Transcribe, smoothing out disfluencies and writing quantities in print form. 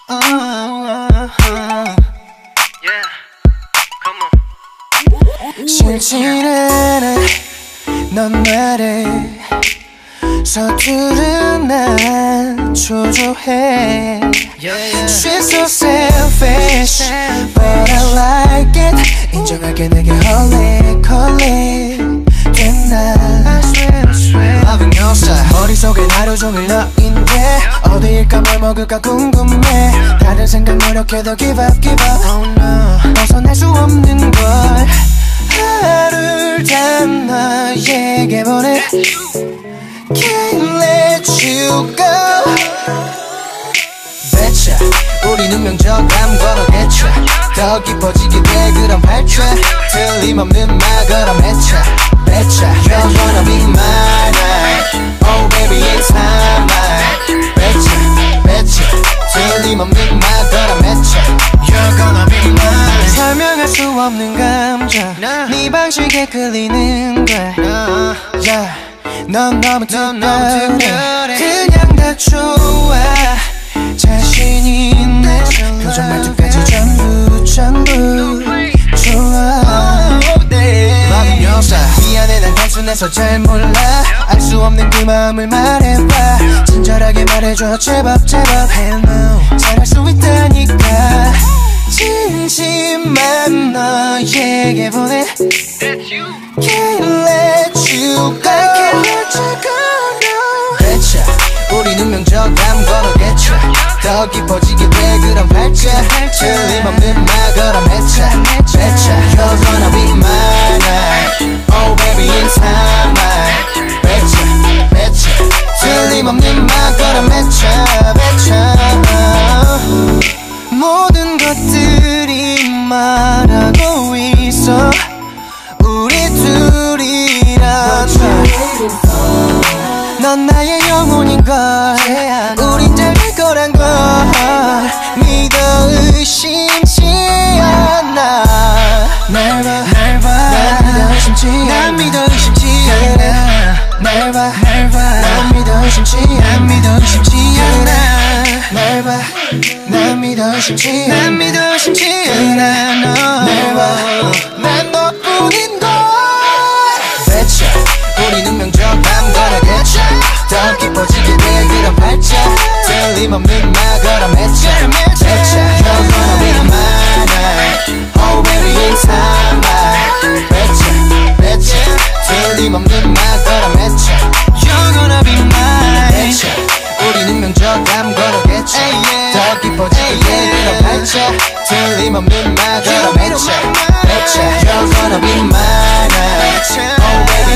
Yeah, come on. 싫지는 않아 넌 나를 서투른 난 초조해. She's so selfish but I like it. 인정할게 내게 홀릭 됐나. Loving your style 머릿속엔 하루 종일 너인데 어디일까 뭘 먹을까 궁금해. 다른 생각 노력해도 give up oh no. 벗어날 수 없는 걸 하루를 다 너에게 보내. Can't let you go. 배차 우리는 명저감 걸어겠죠. 더 깊어지게 돼 그런 발차. 틀림없는 말 걸어 맺혀. 배차 You're gonna be mine. Oh baby it's time. 배차 틀림없는 말 걸어 맺혀. You're gonna be mine. 설명할 수 없는 감정 네 방식에 끌리는 걸 yeah. 넌 너무 특별해. 그냥 다 좋아. 자신 있네. 표정 말투까지 전부 좋아. 마음 여사 미안해 난 단순해서 잘 몰라. 알 수 없는 그 마음을 말해봐. 친절하게 말해줘 제발 Hell no. 잘할 수 있다니까. 진심만 너에게 보내. Can't let you go. I can't let you go no. 배차 우리는 명저감 걸어겠죠. 더 깊어지게 돼 그런 발자. 틀림없는 말 걸어 맺혀. 배차 You're gonna be mine. Oh baby in time. 배차 틀림없는 말 걸어 맺혀. 배차 모든 것들이 말하고 있어. 우리 둘이란 넌 나의 영혼인걸. 우린 잘 될 거란 걸 믿어 의심치 않아. 날 봐 난 믿어 의심치 않아. 날 봐 난 믿어 의심치 않아. 날 봐 난 믿어 의심치 않아. 날 봐 난 너뿐인 걸. 배차 우리는 명저감 걸어겠죠. 더 깊어지게 돼 그런 발자. 틀림없는 말 걸어 맺혀. 배차 You're gonna be mine. Oh baby in time. 배차 틀림없는 말 걸어 맺혀. You're gonna be mine. 배차 우리는 명저감 걸어겠죠. 더 깊어지게 돼 그런 발자. 틀림없는 말 걸어 맺혀. 배차 You're gonna be mine. Oh baby